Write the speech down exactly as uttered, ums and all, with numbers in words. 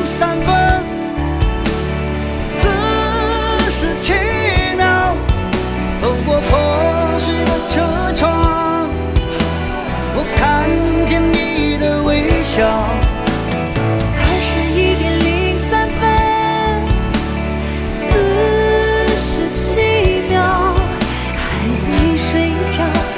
三分四十七秒，透过破碎的车窗，我看见你的微笑。 二十一点零三分四十七秒，孩子已睡着。